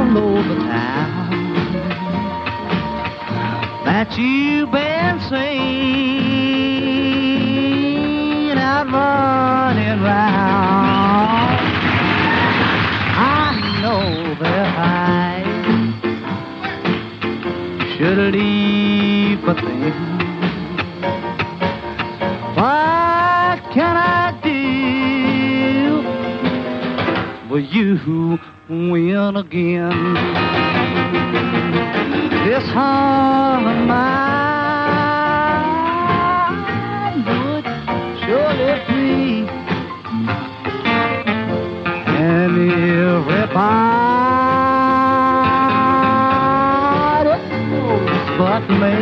all over town that you've been seen out running round. I know that I should leave, but then what can I do? Will you win again? This heart of mine would surely bleed, and everybody knows but me.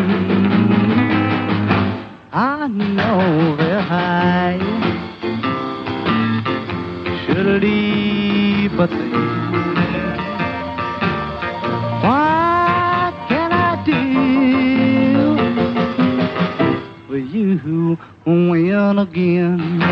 I know that I should leave, but then what can I do? Will you win again?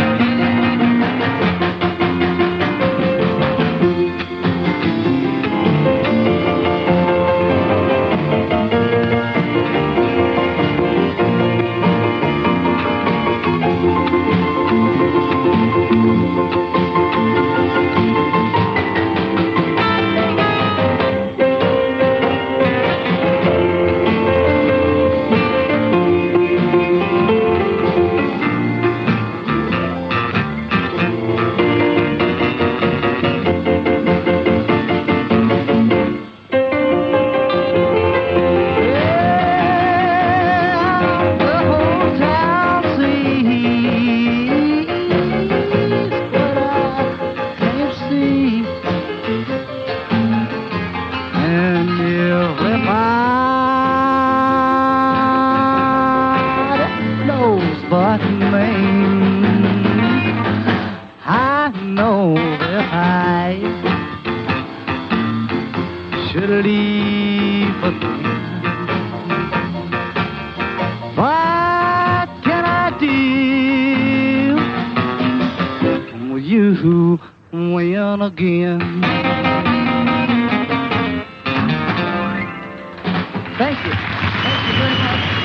But me, I know that I should leave, but what can I do? Will you win again? Thank you. Thank you very much.